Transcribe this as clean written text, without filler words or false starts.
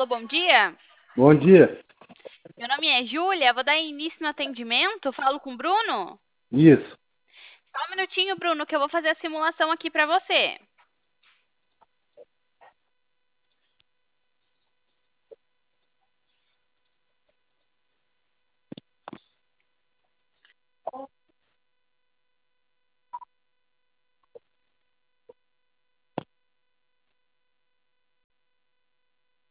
Alô, bom dia. Bom dia. Meu nome é Júlia, vou dar início no atendimento. Falo com o Bruno? Isso. Só um minutinho, Bruno, que eu vou fazer a simulação aqui para você.